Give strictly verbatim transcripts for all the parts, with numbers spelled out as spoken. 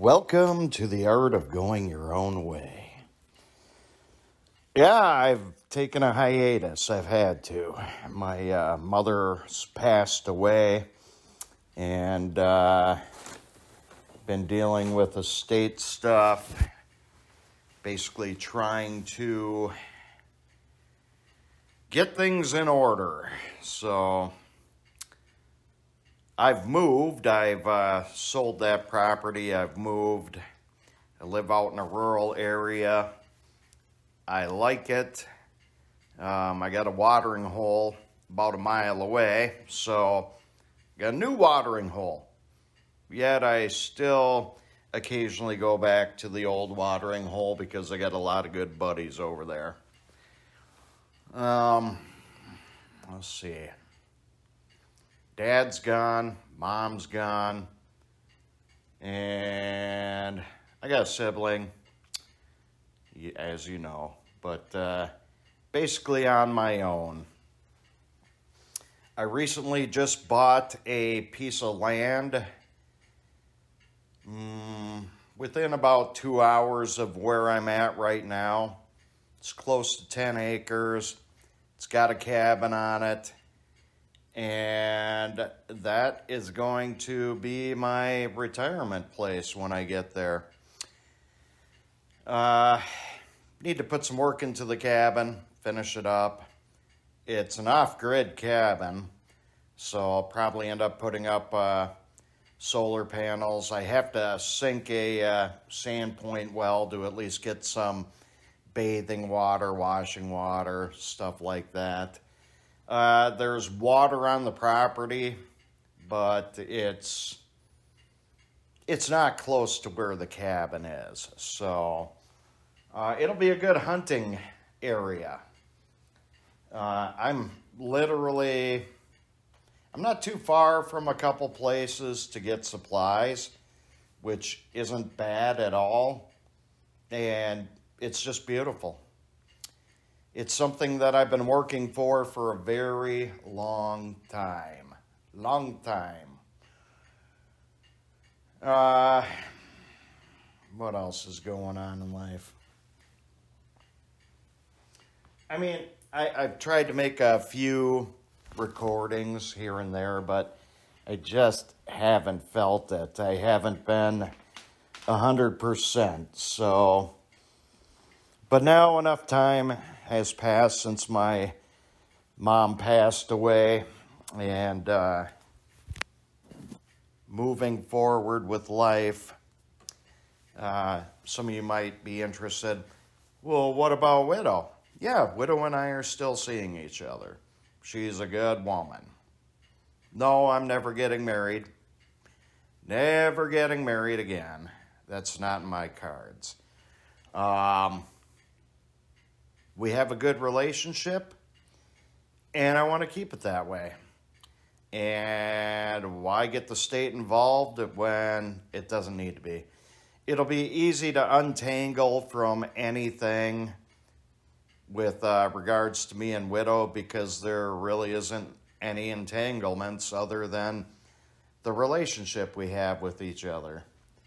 Welcome to the art of going your own way. Yeah, I've taken a hiatus. I've had to. My uh, mother's passed away, and uh, been dealing with estate stuff, basically trying to get things in order. So I've moved. I've uh, sold that property. I've moved. I live out in a rural area. I like it. Um, I got a watering hole about a mile away, so got a new watering hole. Yet I still occasionally go back to the old watering hole because I got a lot of good buddies over there. Um, let's see. Dad's gone, mom's gone, and I got a sibling, as you know, but uh, basically on my own. I recently just bought a piece of land um, within about two hours of where I'm at right now. It's close to ten acres. It's got a cabin on it. And that is going to be my retirement place when I get there. Uh, need to put some work into the cabin, finish it up. It's an off-grid cabin, so I'll probably end up putting up uh, solar panels. I have to sink a uh, Sandpoint well to at least get some bathing water, washing water, stuff like that. Uh, there's water on the property, but it's it's not close to where the cabin is. So uh, it'll be a good hunting area. Uh, I'm literally, I'm not too far from a couple places to get supplies, which isn't bad at all. And it's just beautiful. It's something that I've been working for for a very long time. Long time. Uh, what else is going on in life? I mean, I, I've tried to make a few recordings here and there, but I just haven't felt it. I haven't been a hundred percent. So, but now enough time has passed since my mom passed away, and uh, moving forward with life. Uh, some of you might be interested, well, what about Widow? Yeah, Widow and I are still seeing each other. She's a good woman. No, I'm never getting married. Never getting married again. That's not in my cards. Um... We have a good relationship, and I want to keep it that way. And why get the state involved when it doesn't need to be? It'll be easy to untangle from anything with uh, regards to me and Widow, because there really isn't any entanglements other than the relationship we have with each other.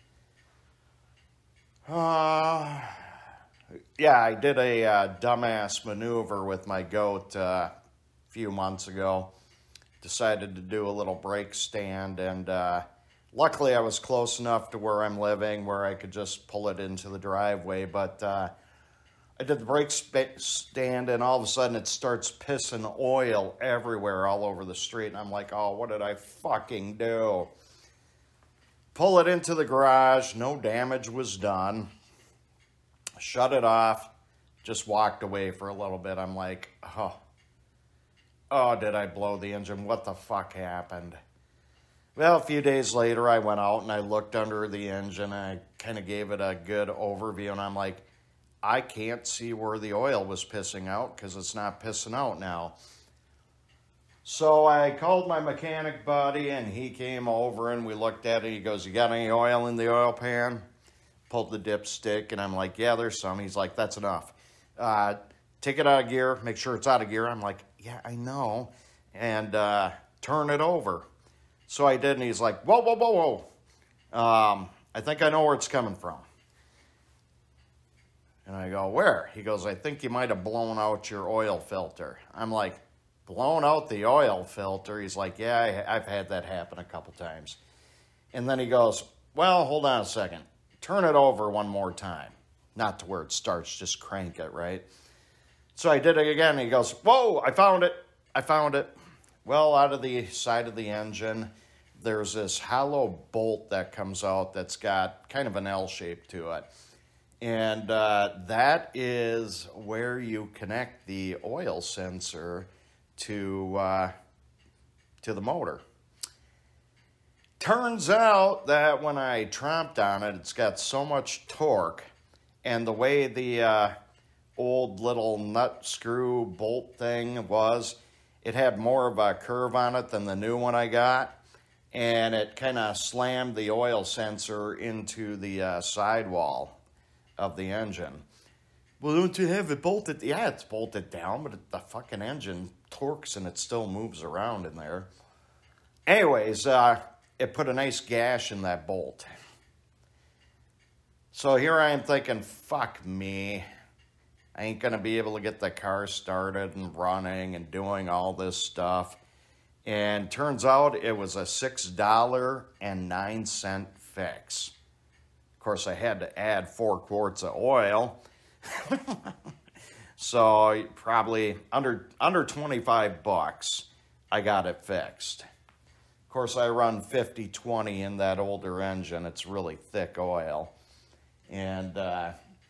Uh... Yeah, I did a uh, dumbass maneuver with my goat uh, a few months ago. Decided to do a little brake stand, and uh, luckily I was close enough to where I'm living where I could just pull it into the driveway. But uh, I did the brake sp- stand, and all of a sudden it starts pissing oil everywhere all over the street. And I'm like, oh, what did I fucking do? Pull it into the garage. No damage was done. Shut it off, just walked away for a little bit. I'm like, oh, oh, did I blow the engine? What the fuck happened? Well, a few days later, I went out and I looked under the engine. I kind of gave it a good overview, and I'm like, I can't see where the oil was pissing out because it's not pissing out now. So I called my mechanic buddy, and he came over, and we looked at it. He goes, you got any oil in the oil pan? Pulled the dipstick, and I'm like, yeah, there's some. He's like, that's enough. Uh, take it out of gear, make sure it's out of gear. I'm like, yeah, I know. And uh, turn it over. So I did, and he's like, whoa, whoa, whoa, whoa. Um, I think I know where it's coming from. And I go, where? He goes, I think you might have blown out your oil filter. I'm like, blown out the oil filter? He's like, yeah, I, I've had that happen a couple times. And then he goes, well, hold on a second. Turn it over one more time. Not to where it starts, just crank it, right? So I did it again. He goes, whoa, I found it. I found it. Well, out of the side of the engine, there's this hollow bolt that comes out that's got kind of an L shape to it. And uh, that is where you connect the oil sensor to, uh, to the motor. Turns out that when I tromped on it, it's got so much torque, and the way the uh, old little nut screw bolt thing was, it had more of a curve on it than the new one I got, and it kind of slammed the oil sensor into the uh, sidewall of the engine. Well, don't you have it bolted? Yeah, it's bolted down, but it, the fucking engine torques and it still moves around in there. Anyways, uh, it put a nice gash in that bolt. So here I am thinking, fuck me. I ain't going to be able to get the car started and running and doing all this stuff. And turns out it was a six dollars and nine cents fix. Of course, I had to add four quarts of oil. So probably under under twenty-five bucks, I got it fixed. Of course, I run fifty twenty in that older engine. It's really thick oil. And, uh,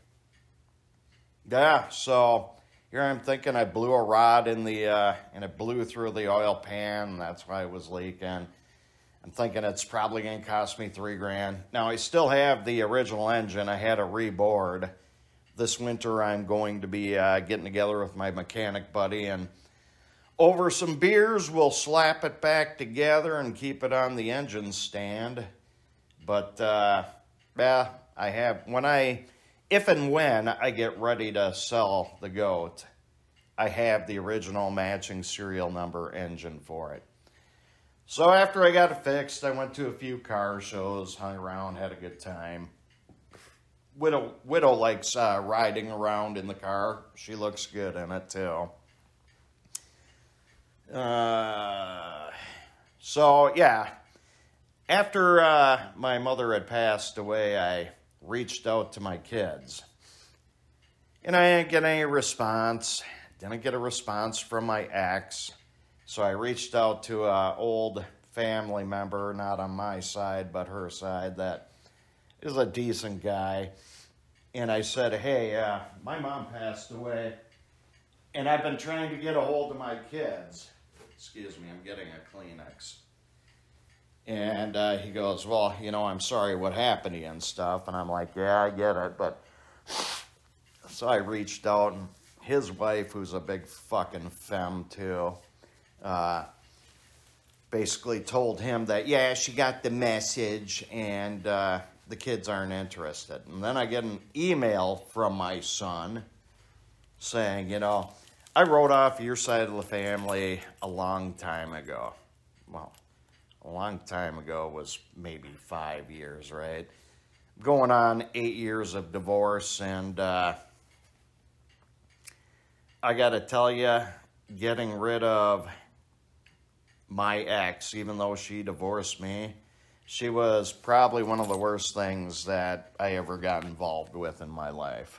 yeah, so here I'm thinking I blew a rod in the, uh, and it blew through the oil pan, and that's why it was leaking. I'm thinking it's probably going to cost me three grand. Now, I still have the original engine. I had a reboard. This winter, I'm going to be uh, getting together with my mechanic buddy, and over some beers, we'll slap it back together and keep it on the engine stand. But, uh, yeah, I have, when I, if and when I get ready to sell the goat, I have the original matching serial number engine for it. So after I got it fixed, I went to a few car shows, hung around, had a good time. Widow, Widow likes uh, riding around in the car. She looks good in it, too. Uh, so, yeah. After uh, my mother had passed away, I reached out to my kids. And I didn't get any response. Didn't get a response from my ex. So I reached out to an old family member, not on my side, but her side, that is a decent guy. And I said, hey, uh, my mom passed away, and I've been trying to get a hold of my kids. Excuse me, I'm getting a Kleenex. And uh, he goes, well, you know, I'm sorry what happened to you and stuff. And I'm like, yeah, I get it. But so I reached out, and his wife, who's a big fucking femme too, uh, basically told him that, yeah, she got the message, and uh, the kids aren't interested. And then I get an email from my son saying, you know, I wrote off your side of the family a long time ago. Well, a long time ago was maybe five years, right? Going on eight years of divorce, and uh, I got to tell you, getting rid of my ex, even though she divorced me, she was probably one of the worst things that I ever got involved with in my life.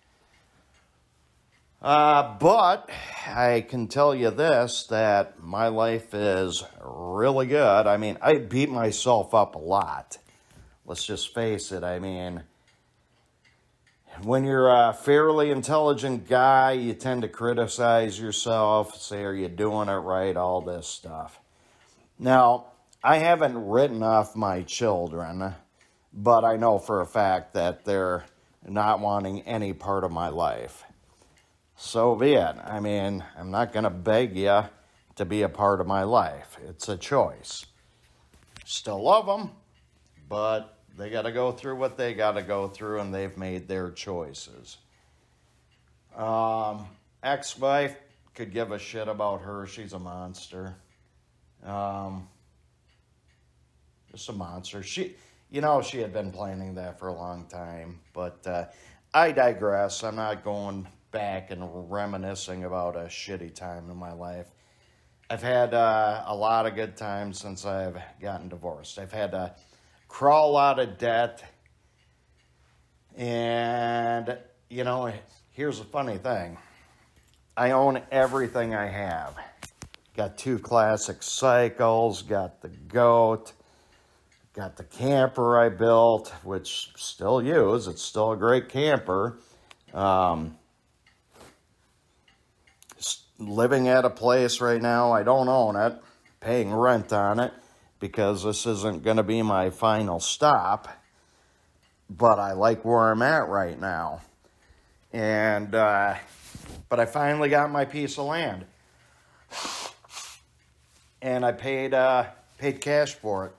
Uh, but I can tell you this, that my life is really good. I mean, I beat myself up a lot. Let's just face it. I mean, when you're a fairly intelligent guy, you tend to criticize yourself, say, are you doing it right, all this stuff. Now, I haven't written off my children, but I know for a fact that they're not wanting any part of my life. So be it. I mean, I'm not going to beg you to be a part of my life. It's a choice. Still love them, but they got to go through what they got to go through, and they've made their choices. Um, ex-wife, could give a shit about her. She's a monster. Um, just a monster. She, You know, she had been planning that for a long time. But uh, I digress. I'm not going back and reminiscing about a shitty time in my life. I've had uh, a lot of good times since I've gotten divorced. I've had to crawl out of debt. And, you know, here's a funny thing. I own everything I have. Got two classic cycles, got the goat, got the camper I built, which still use. It's still a great camper. Um, living at a place right now, I don't own it, paying rent on it, because this isn't going to be my final stop. But I like where I'm at right now. And, uh, but I finally got my piece of land. And I paid, uh, paid cash for it.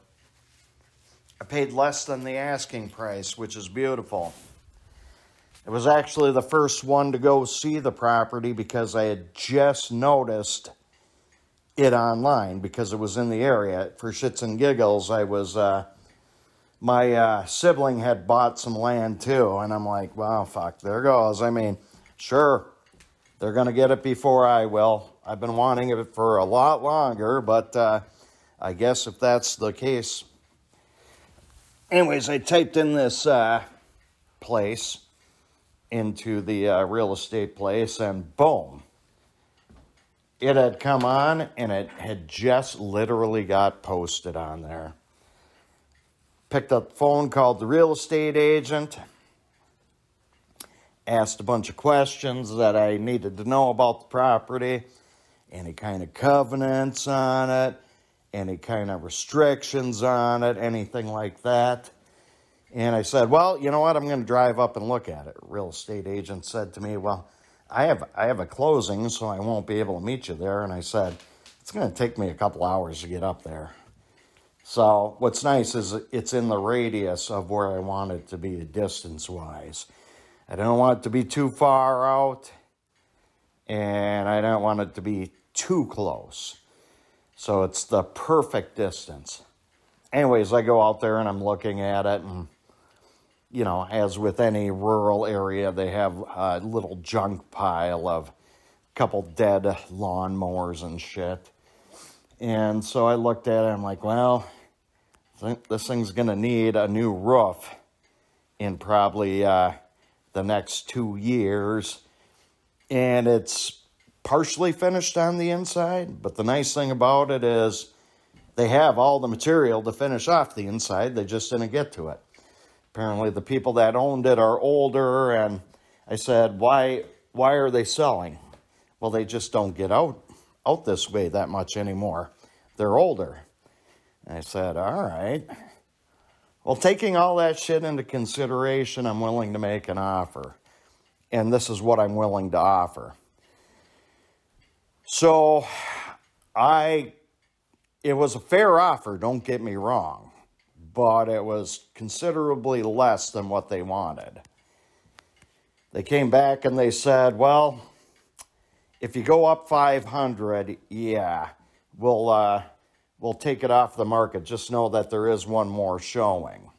I paid less than the asking price, which is beautiful. It was actually the first one to go see the property because I had just noticed it online because it was in the area. For shits and giggles, I was, uh, my uh, sibling had bought some land too, and I'm like, wow, fuck, there goes. I mean, sure, they're going to get it before I will. I've been wanting it for a lot longer, but uh, I guess if that's the case. Anyways, I typed in this uh, place into the uh, real estate place, and boom. It had come on, and it had just literally got posted on there. Picked up the phone, called the real estate agent, asked a bunch of questions that I needed to know about the property, any kind of covenants on it, any kind of restrictions on it, anything like that. And I said, well, you know what, I'm going to drive up and look at it. Real estate agent said to me, well, I have I have a closing, so I won't be able to meet you there. And I said, it's going to take me a couple hours to get up there. So what's nice is it's in the radius of where I want it to be distance-wise. I don't want it to be too far out, and I don't want it to be too close. So it's the perfect distance. Anyways, I go out there and I'm looking at it, and, you know, as with any rural area, they have a little junk pile of a couple dead lawnmowers and shit. And so I looked at it, and I'm like, well, I think this thing's going to need a new roof in probably uh, the next two years. And it's partially finished on the inside, but the nice thing about it is they have all the material to finish off the inside. They just didn't get to it. Apparently the people that owned it are older, and I said, why why are they selling? Well, they just don't get out, out this way that much anymore. They're older. I said, all right. Well, taking all that shit into consideration, I'm willing to make an offer. And this is what I'm willing to offer. So, I, it was a fair offer, don't get me wrong. But it was considerably less than what they wanted. They came back and they said, well, if you go up five hundred, yeah, we'll, uh, We'll take it off the market. Just know that there is one more showing.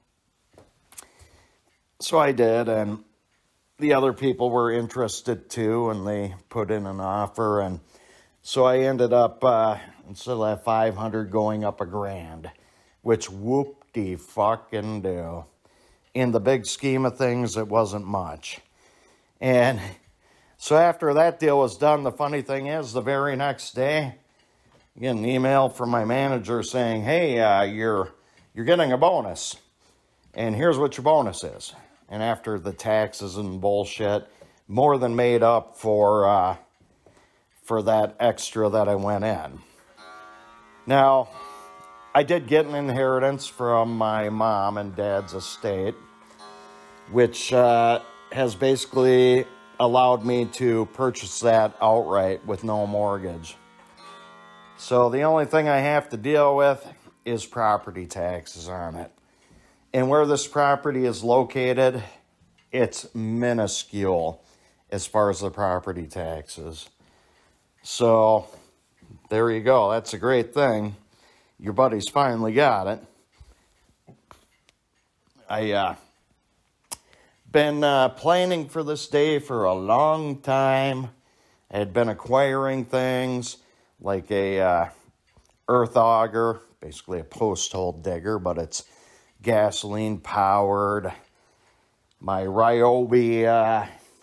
So I did, and the other people were interested too, and they put in an offer. And so I ended up, uh, instead of that five hundred, going up a grand, which whoop-de-fucking do. In the big scheme of things, it wasn't much. And so after that deal was done, the funny thing is, the very next day, I get an email from my manager saying, hey, uh, you're you're getting a bonus, and here's what your bonus is. And after the taxes and bullshit, more than made up for uh, for that extra that I went in. Now, I did get an inheritance from my mom and dad's estate, which uh, has basically allowed me to purchase that outright with no mortgage. So the only thing I have to deal with is property taxes on it. And where this property is located, it's minuscule as far as the property taxes. So there you go. That's a great thing. Your buddy's finally got it. I uh, been uh, planning for this day for a long time. I had been acquiring things like a uh, earth auger, basically a post hole digger, but it's gasoline powered. My Ryobi, uh,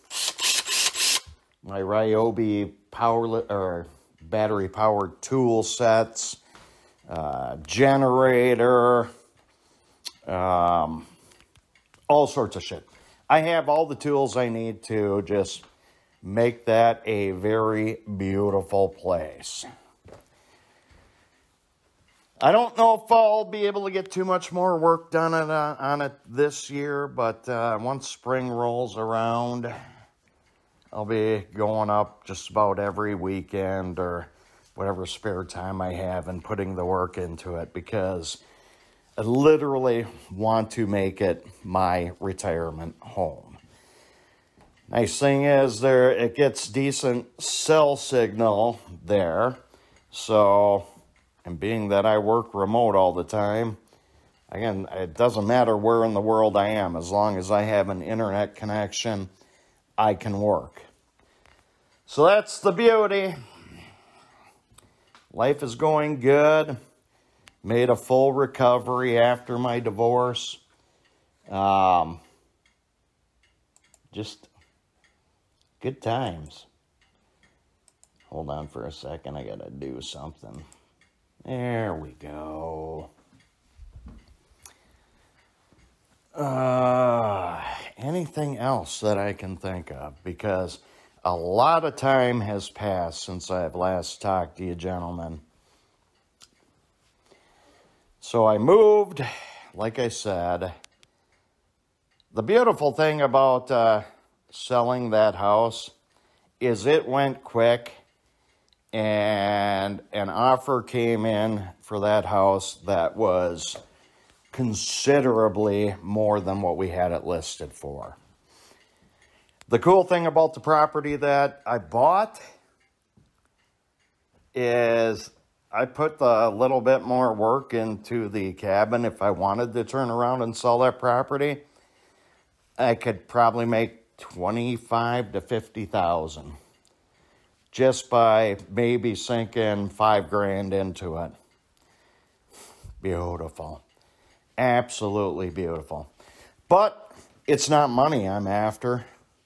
my Ryobi power or battery powered tool sets, uh, generator, um, all sorts of shit. I have all the tools I need to just make that a very beautiful place. I don't know if I'll be able to get too much more work done on, uh, on it this year, but uh, once spring rolls around, I'll be going up just about every weekend or whatever spare time I have and putting the work into it, because I literally want to make it my retirement home. Nice thing is there it gets decent cell signal there, so... And being that I work remote all the time, again, it doesn't matter where in the world I am. As long as I have an internet connection, I can work. So that's the beauty. Life is going good. Made a full recovery after my divorce. Um, just good times. Hold on for a second. I got to do something. There we go. Uh, anything else that I can think of? Because a lot of time has passed since I've last talked to you gentlemen. So I moved, like I said. The beautiful thing about uh, selling that house is it went quick. And an offer came in for that house that was considerably more than what we had it listed for. The cool thing about the property that I bought is I put a little bit more work into the cabin. If I wanted to turn around and sell that property, I could probably make twenty-five to fifty thousand. Just by maybe sinking five grand into it. Beautiful. Absolutely beautiful. But it's not money I'm after.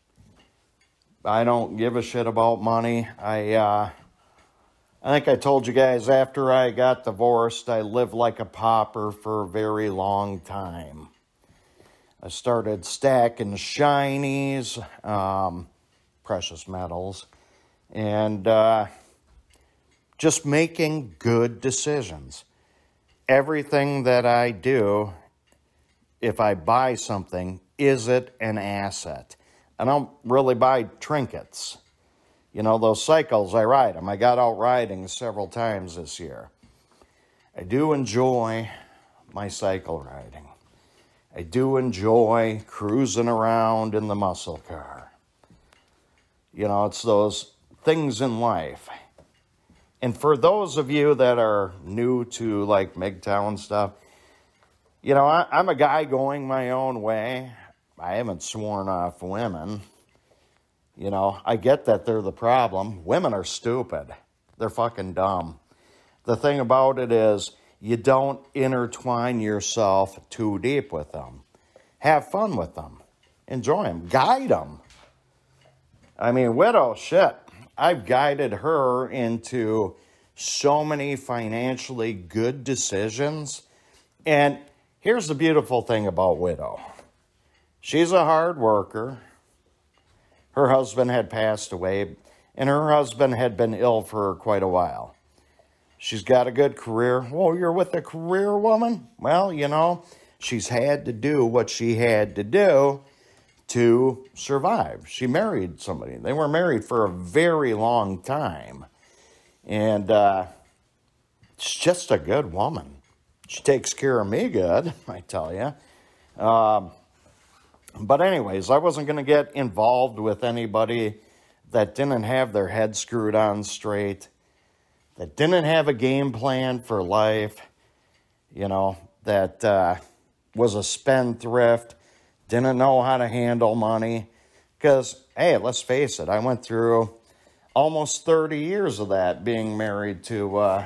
I don't give a shit about money. I, uh, I think I told you guys after I got divorced, I lived like a pauper for a very long time. I started stacking shinies, um, precious metals, and uh, just making good decisions. Everything that I do, if I buy something, is it an asset? I don't really buy trinkets. You know, those cycles, I ride them. I got out riding several times this year. I do enjoy my cycle riding. I do enjoy cruising around in the muscle car. You know, it's those things in life. And for those of you that are new to like M G T O W and stuff, you know, I, I'm a guy going my own way. I haven't sworn off women. You know, I get that they're the problem. Women are stupid. They're fucking dumb. The thing about it is you don't intertwine yourself too deep with them. Have fun with them. Enjoy them. Guide them. I mean, Widow, shit. I've guided her into so many financially good decisions. And here's the beautiful thing about Widow. She's a hard worker. Her husband had passed away, and her husband had been ill for quite a while. She's got a good career. Well, you're with a career woman? Well, you know, she's had to do what she had to do to survive. She married somebody. They were married for a very long time. And uh, she's just a good woman. She takes care of me good, I tell you. Um, but anyways, I wasn't going to get involved with anybody that didn't have their head screwed on straight, that didn't have a game plan for life, you know, that uh, was a spendthrift, didn't know how to handle money. Because, hey, let's face it, I went through almost thirty years of that, being married to uh,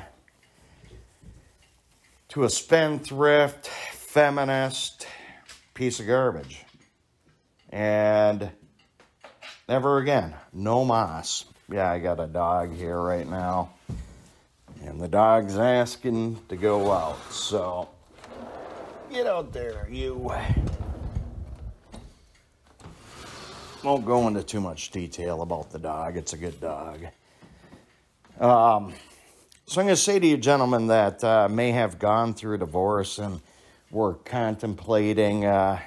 to a spendthrift, feminist piece of garbage. And never again. No mas. Yeah, I got a dog here right now. And the dog's asking to go out. So, get out there, you. Won't go into too much detail about the dog. It's a good dog. Um, so I'm going to say to you gentlemen that uh, may have gone through a divorce and were contemplating uh,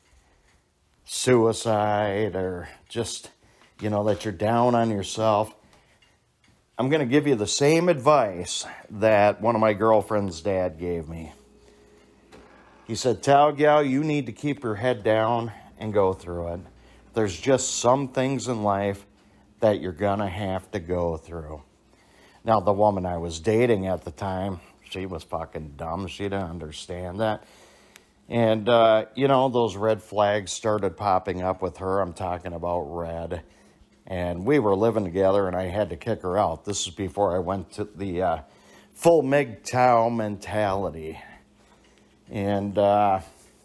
suicide or just, you know, that you're down on yourself. I'm going to give you the same advice that one of my girlfriend's dad gave me. He said, Tal gal, you need to keep your head down and go through it. There's just some things in life that you're going to have to go through. Now, the woman I was dating at the time, she was fucking dumb. She didn't understand that. And, uh, you know, those red flags started popping up with her. I'm talking about red. And we were living together, and I had to kick her out. This is before I went to the uh, full M G T O W mentality. And uh,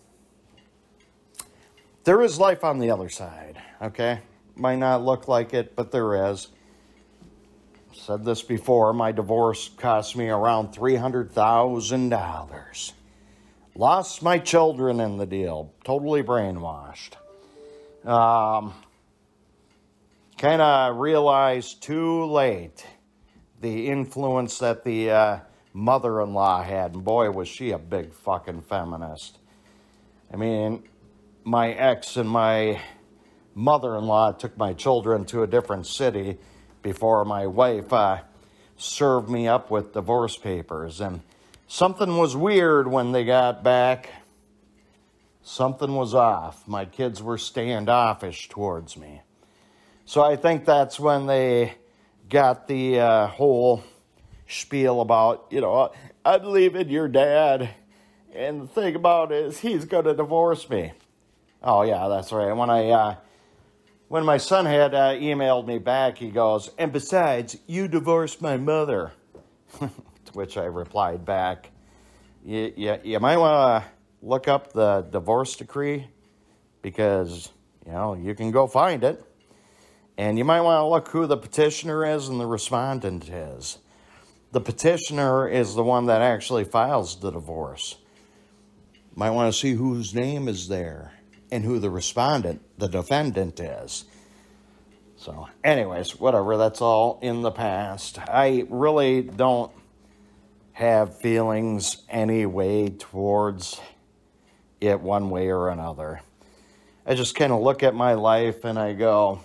there is life on the other side, okay? Might not look like it, but there is. Said this before, my divorce cost me around three hundred thousand dollars. Lost my children in the deal. Totally brainwashed. Um... Kind of realized too late the influence that the uh, mother-in-law had. And boy, was she a big fucking feminist. I mean, my ex and my mother-in-law took my children to a different city before my wife uh, served me up with divorce papers. And something was weird when they got back. Something was off. My kids were standoffish towards me. So I think that's when they got the uh, whole spiel about, you know, I'm leaving your dad, and the thing about it is he's going to divorce me. Oh, yeah, that's right. When I, uh, when my son had uh, emailed me back, he goes, and besides, you divorced my mother. To which I replied back, you, you, you might want to look up the divorce decree because, you know, you can go find it. And you might want to look who the petitioner is and the respondent is. The petitioner is the one that actually files the divorce. Might want to see whose name is there and who the respondent, the defendant is. So, anyways, whatever. That's all in the past. I really don't have feelings any way towards it one way or another. I just kind of look at my life and I go,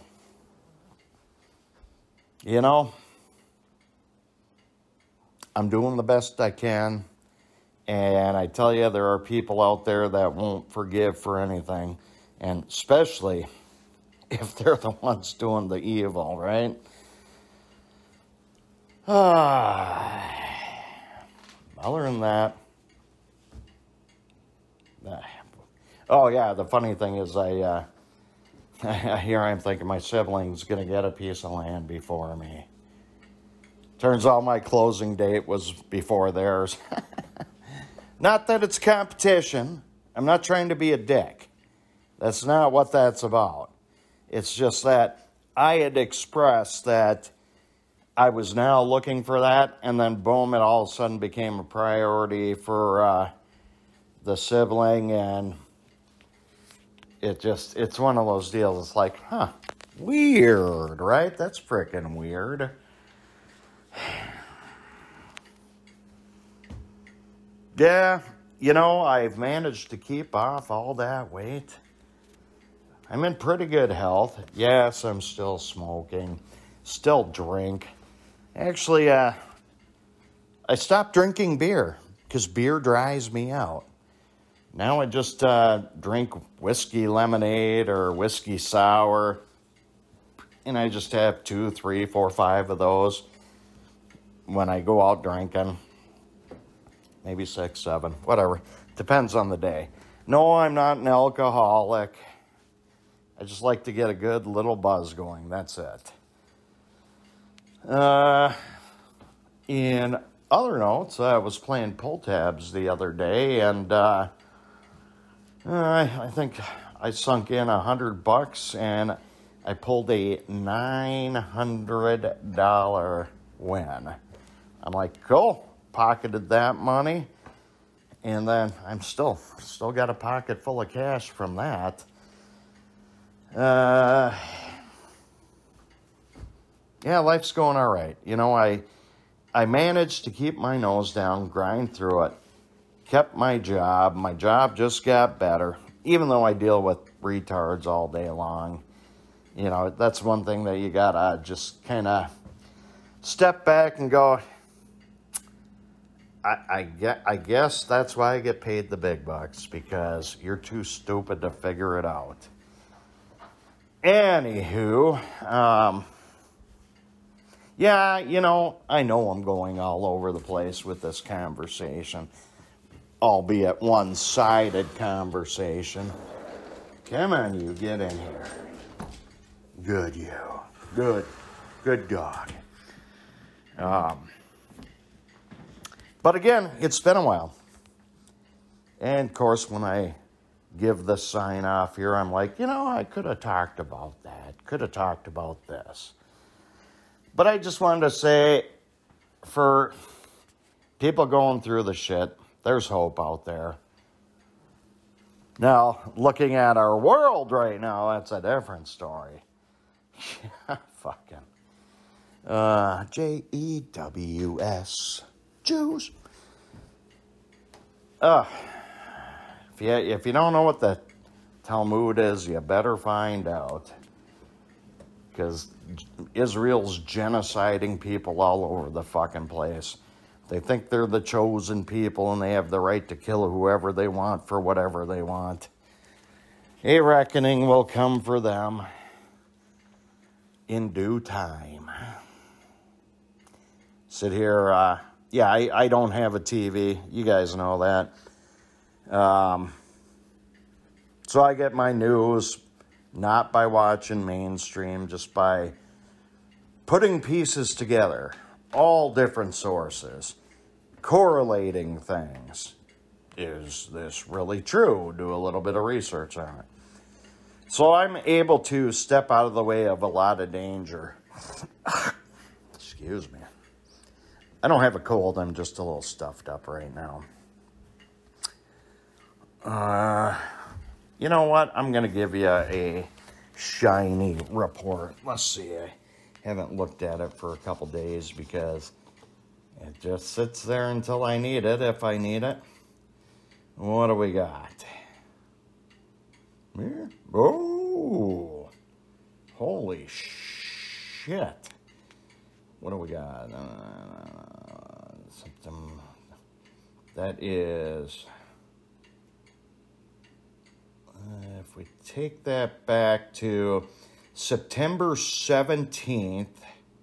you know, I'm doing the best I can, and I tell you, there are people out there that won't forgive for anything, and especially if they're the ones doing the evil, right? Ah, other than that, oh yeah, the funny thing is I, uh, here I'm thinking my sibling's going to get a piece of land before me. Turns out my closing date was before theirs. Not that it's competition. I'm not trying to be a dick. That's not what that's about. It's just that I had expressed that I was now looking for that, and then boom, it all of a sudden became a priority for uh, the sibling, and It just, it's one of those deals. It's like, huh, weird, right? That's freaking weird. Yeah, you know, I've managed to keep off all that weight. I'm in pretty good health. Yes, I'm still smoking, still drink. Actually, uh, I stopped drinking beer because beer dries me out. Now I just uh, drink whiskey lemonade or whiskey sour, and I just have two, three, four, five of those when I go out drinking. Maybe six, seven, whatever. Depends on the day. No, I'm not an alcoholic. I just like to get a good little buzz going. That's it. Uh, in other notes, I was playing pull tabs the other day, and uh, I, I think I sunk in a hundred bucks, and I pulled a nine hundred dollar win. I'm like, cool, pocketed that money, and then I'm still still got a pocket full of cash from that. Uh, yeah, life's going all right. You know, I I managed to keep my nose down, grind through it, kept my job. My job just got better, even though I deal with retards all day long. You know, that's one thing that you gotta just kind of step back and go, I, I, get, I guess that's why I get paid the big bucks, because you're too stupid to figure it out. Anywho, um, yeah, you know, I know I'm going all over the place with this conversation, albeit one-sided conversation. Come on, you, get in here. Good, you. Good. Good dog. Um, but again, it's been a while. And, of course, when I give the sign off here, I'm like, you know, I could have talked about that. Could have talked about this. But I just wanted to say, for people going through the shit, there's hope out there. Now, looking at our world right now, that's a different story. Yeah, fucking. Uh, J E W S. Jews. Uh, if you, if you don't know what the Talmud is, you better find out. Because Israel's genociding people all over the fucking place. They think they're the chosen people and they have the right to kill whoever they want for whatever they want. A reckoning will come for them in due time. Sit here, uh, yeah, I, I don't have a T V. You guys know that. Um, so I get my news not by watching mainstream, just by putting pieces together, all different sources, correlating things. Is this really true? Do a little bit of research on it. So I'm able to step out of the way of a lot of danger. Excuse me. I don't have a cold. I'm just a little stuffed up right now. Uh, you know what? I'm going to give you a shiny report. Let's see. I haven't looked at it for a couple days because it just sits there until I need it, if I need it. What do we got? Here. Oh, holy shit. What do we got? Uh, something that is, uh, if we take that back to September seventeenth,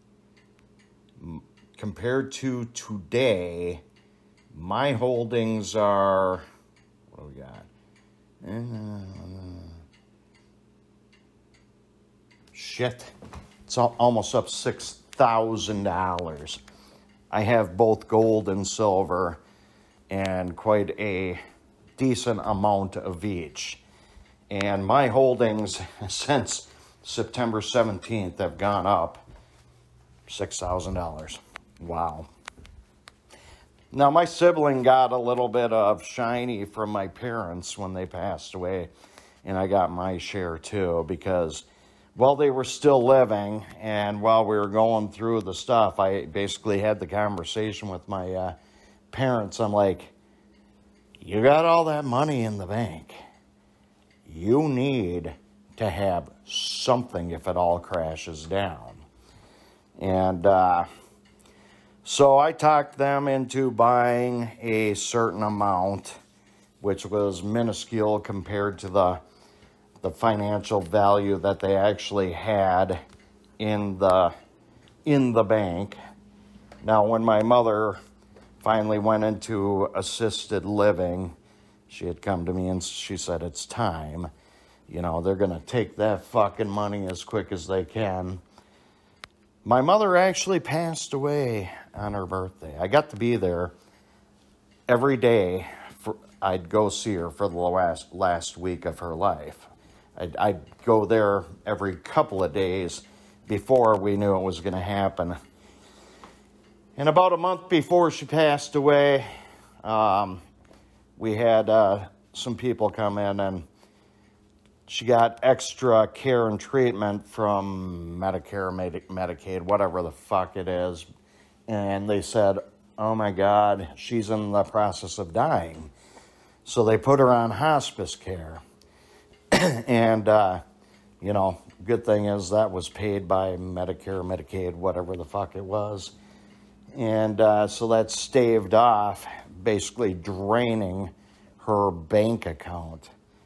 compared to today, my holdings are, what do we got? Uh, shit. It's almost up six thousand dollars. I have both gold and silver and quite a decent amount of each. And my holdings since September seventeenth have gone up six thousand dollars. Wow. Now, my sibling got a little bit of shiny from my parents when they passed away, and I got my share too, because while they were still living and while we were going through the stuff, I basically had the conversation with my uh, parents. I'm like, you got all that money in the bank. You need to have something if it all crashes down. And uh, so I talked them into buying a certain amount, which was minuscule compared to the the financial value that they actually had in the in the bank. Now, when my mother finally went into assisted living, She had come to me and she said, it's time. You know, they're going to take that fucking money as quick as they can. My mother actually passed away on her birthday. I got to be there every day. For, I'd go see her for the last, last week of her life. I'd, I'd go there every couple of days before we knew it was going to happen. And about a month before she passed away, um, we had uh, some people come in, and she got extra care and treatment from Medicare, Medi- Medicaid, whatever the fuck it is. And they said, oh my God, she's in the process of dying. So they put her on hospice care. and, uh, you know, good thing is that was paid by Medicare, Medicaid, whatever the fuck it was. And uh, so that staved off basically draining her bank account.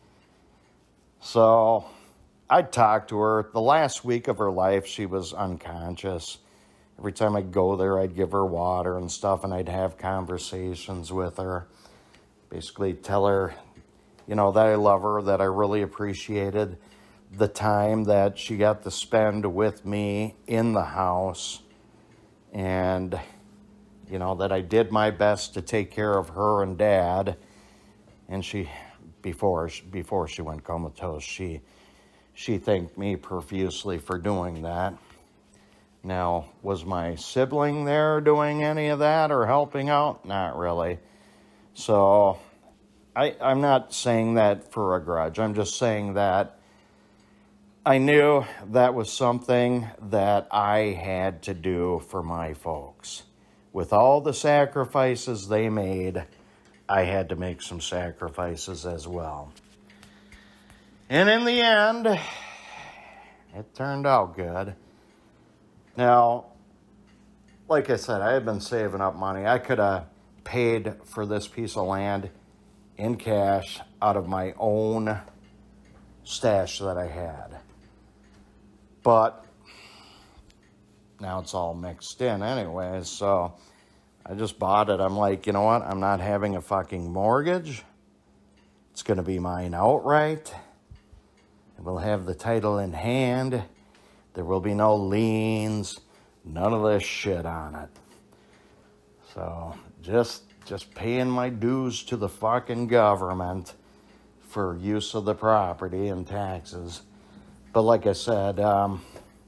So I talked to her. The last week of her life, she was unconscious. Every time I'd go there, I'd give her water and stuff, and I'd have conversations with her. Basically tell her, you know, that I love her, that I really appreciated the time that she got to spend with me in the house. And, you know, that I did my best to take care of her and Dad. And she, before, before she went comatose, she, she thanked me profusely for doing that. Now, was my sibling there doing any of that or helping out? Not really. So, I, I'm not saying that for a grudge. I'm just saying that I knew that was something that I had to do for my folks. With all the sacrifices they made, I had to make some sacrifices as well. And in the end, it turned out good. Now, like I said, I had been saving up money. I could have paid for this piece of land in cash out of my own stash that I had. But now it's all mixed in anyway, so I just bought it. I'm like, you know what? I'm not having a fucking mortgage. It's going to be mine outright. We'll have the title in hand. There will be no liens, none of this shit on it. So just just paying my dues to the fucking government for use of the property and taxes. But like I said, um,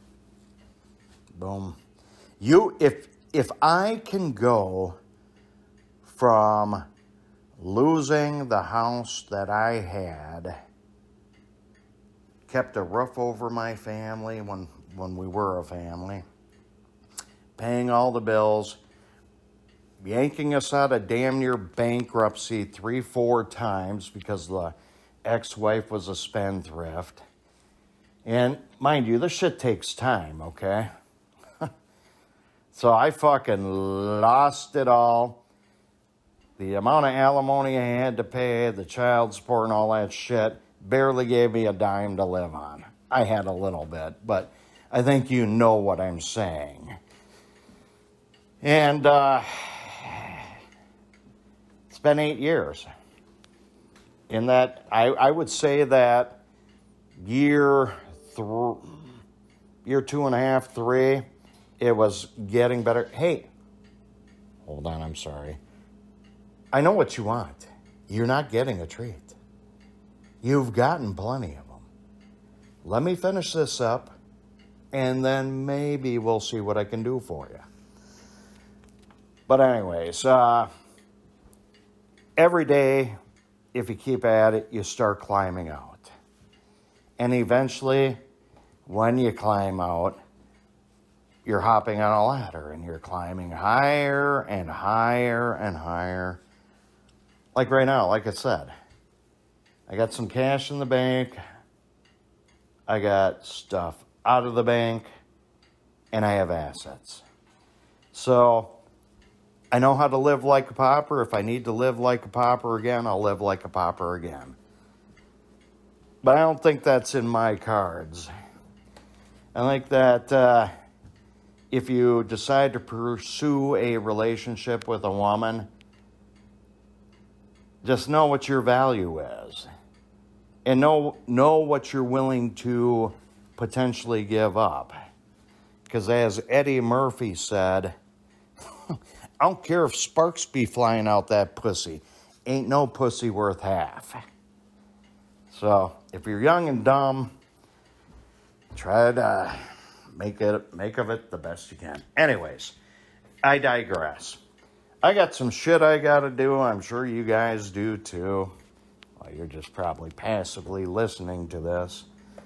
boom. You, if if I can go from losing the house that I had, kept a roof over my family when when we were a family, paying all the bills, yanking us out of damn near bankruptcy three, four times because the ex-wife was a spendthrift. And mind you, this shit takes time, okay? So I fucking lost it all. The amount of alimony I had to pay, the child support and all that shit, barely gave me a dime to live on. I had a little bit, but I think you know what I'm saying. And uh, it's been eight years. In that, I, I would say that year, th- year two and a half, three, it was getting better. Hey, hold on, I'm sorry. I know what you want. You're not getting a treat. You've gotten plenty of them. Let me finish this up, and then maybe we'll see what I can do for you. But anyways, uh, every day, if you keep at it, you start climbing out. And eventually, when you climb out, you're hopping on a ladder, and you're climbing higher and higher and higher. Like right now, like I said, I got some cash in the bank, I got stuff out of the bank, and I have assets. So I know how to live like a pauper. If I need to live like a pauper again, I'll live like a pauper again. But I don't think that's in my cards. I think that uh, if you decide to pursue a relationship with a woman, Just know what your value is. And know, know what you're willing to potentially give up. Because as Eddie Murphy said, I don't care if sparks be flying out that pussy. Ain't no pussy worth half. So, if you're young and dumb, try to make it make of it the best you can. Anyways, I digress. I got some shit I gotta do. I'm sure you guys do too. Well, you're just probably passively listening to this.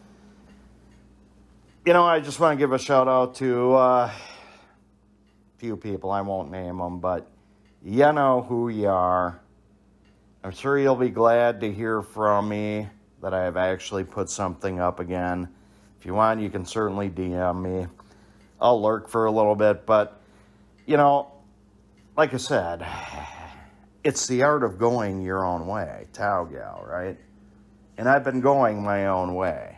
You know, I just want to give a shout out to uh, a few people. I won't name them, but you know who you are. I'm sure you'll be glad to hear from me that I have actually put something up again. If you want, you can certainly D M me. I'll lurk for a little bit, but, you know, like I said, it's the art of going your own way, Tao Gal, right? And I've been going my own way.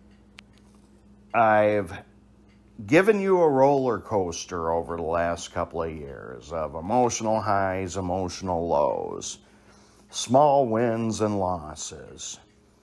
I've given you a roller coaster over the last couple of years of emotional highs, emotional lows, small wins and losses,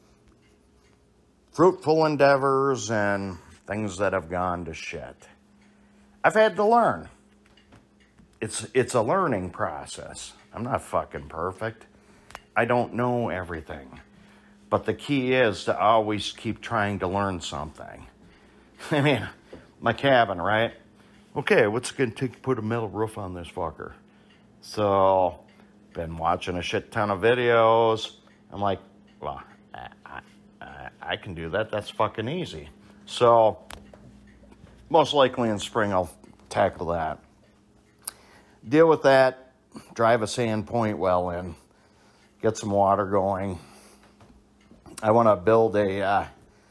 fruitful endeavors, and things that have gone to shit. I've had to learn. It's it's a learning process. I'm not fucking perfect. I don't know everything. But the key is to always keep trying to learn something. I mean, my cabin, right? Okay, what's it going to take to put a metal roof on this fucker? So, been watching a shit ton of videos. I'm like, well, I, I, I can do that. That's fucking easy. So, most likely in spring I'll tackle that. Deal with that. Drive a sand point well in. Get some water going. I want to build a... Uh,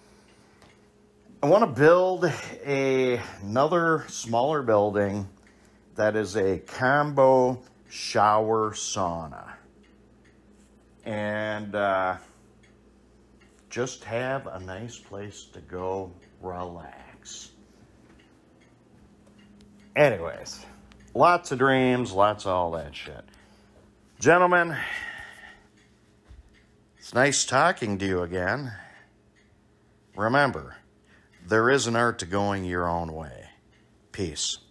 I want to build a, another smaller building that is a combo shower sauna. And uh, just have a nice place to go relax. Anyways, lots of dreams, lots of all that shit. Gentlemen, it's nice talking to you again. Remember, there is an art to going your own way. Peace.